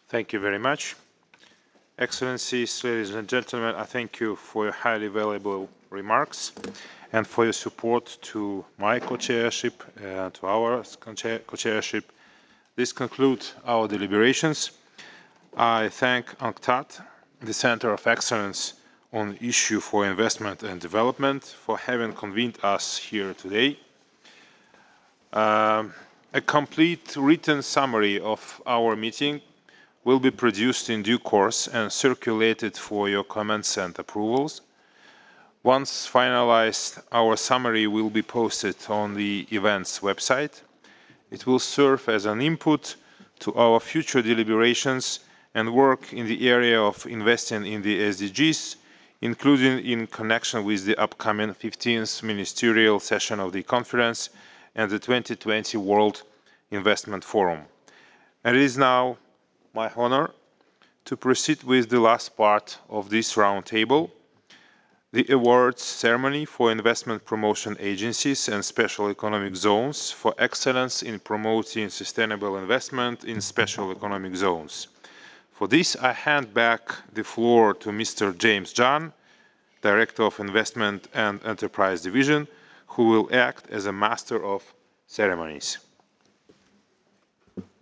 Thank you very much. Excellencies, ladies and gentlemen, I thank you for your highly valuable remarks and for your support to my co-chairship, to our co-chairship. This concludes our deliberations. I thank UNCTAD, the Center of Excellence on Issue for Investment and Development, for having convened us here today. A complete written summary of our meeting will be produced in due course and circulated for your comments and approvals. Once finalized, our summary will be posted on the events website. It will serve as an input to our future deliberations and work in the area of investing in the SDGs, including in connection with the upcoming 15th ministerial session of the conference and the 2020 World Investment Forum. And it is now my honor to proceed with the last part of this roundtable, the awards ceremony for investment promotion agencies and special economic zones for excellence in promoting sustainable investment in special economic zones. For this, I hand back the floor to Mr. James John, Director of Investment and Enterprise Division, who will act as a master of ceremonies.